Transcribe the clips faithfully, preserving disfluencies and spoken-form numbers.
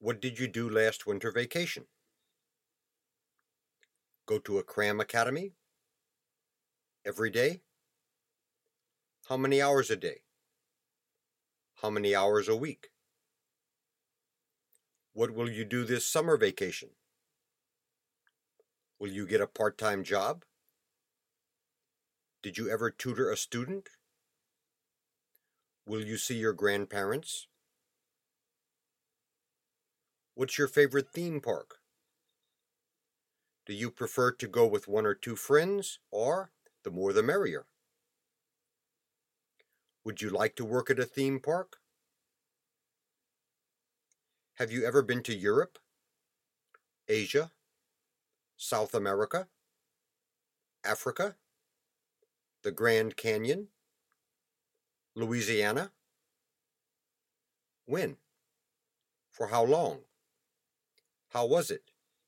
What did you do last winter vacation? Go to a cram academy? Every day? How many hours a day? How many hours a week? What will you do this summer vacation? Will you get a part-time job? Did you ever tutor a student? Will you see your grandparents? What's your favorite theme park? Do you prefer to go with one or two friends, or the more the merrier? Would you like to work at a theme park? Have you ever been to Europe, Asia, South America, Africa, the Grand Canyon, Louisiana? When? For how long? How was it?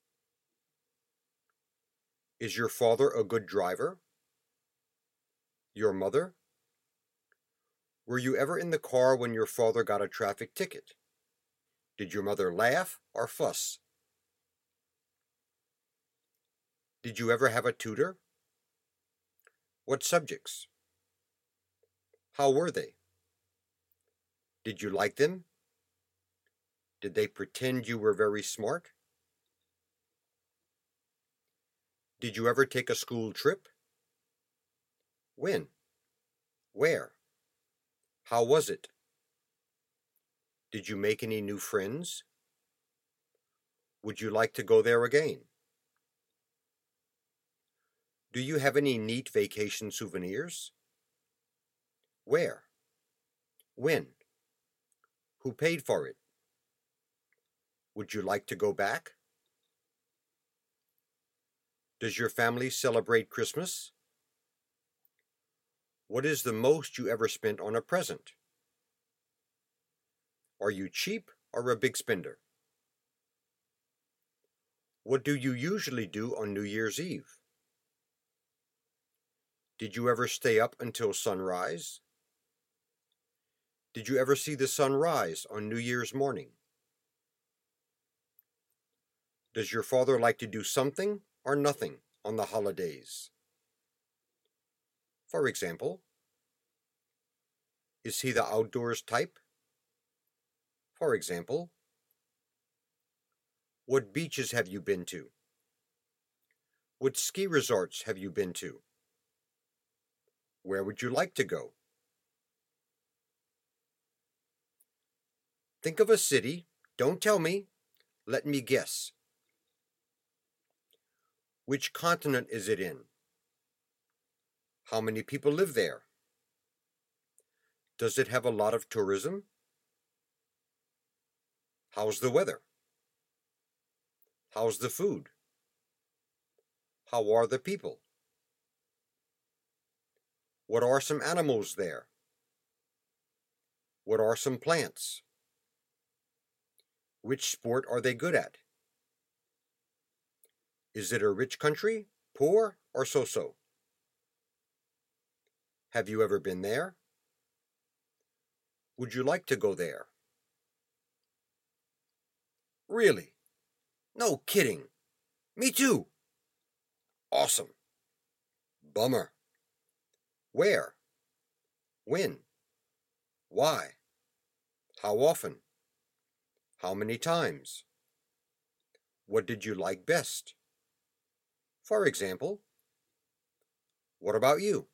Is your father a good driver? Your mother? Were you ever in the car when your father got a traffic ticket? Did your mother laugh or fuss? Did you ever have a tutor? What subjects? How were they? Did you like them? Did they pretend you were very smart? Did you ever take a school trip? When? Where? How was it? Did you make any new friends? Would you like to go there again? Do you have any neat vacation souvenirs? Where? When? Who paid for it? Would you like to go back? Does your family celebrate Christmas? What is the most you ever spent on a present? Are you cheap or a big spender? What do you usually do on New Year's Eve? Did you ever stay up until sunrise? Did you ever see the sun rise on New Year's morning? Does your father like to do something or nothing on the holidays? For example, is he the outdoors type? For example, what beaches have you been to? What ski resorts have you been to? Where would you like to go? Think of a city. Don't tell me. Let me guess. Which continent is it in? How many people live there? Does it have a lot of tourism? How's the weather? How's the food? How are the people? What are some animals there? What are some plants? Which sport are they good at? Is it a rich country, poor, or so-so? Have you ever been there? Would you like to go there? Really? No kidding. Me too. Awesome. Bummer. Where? When? Why? How often? How many times? What did you like best? For example, what about you?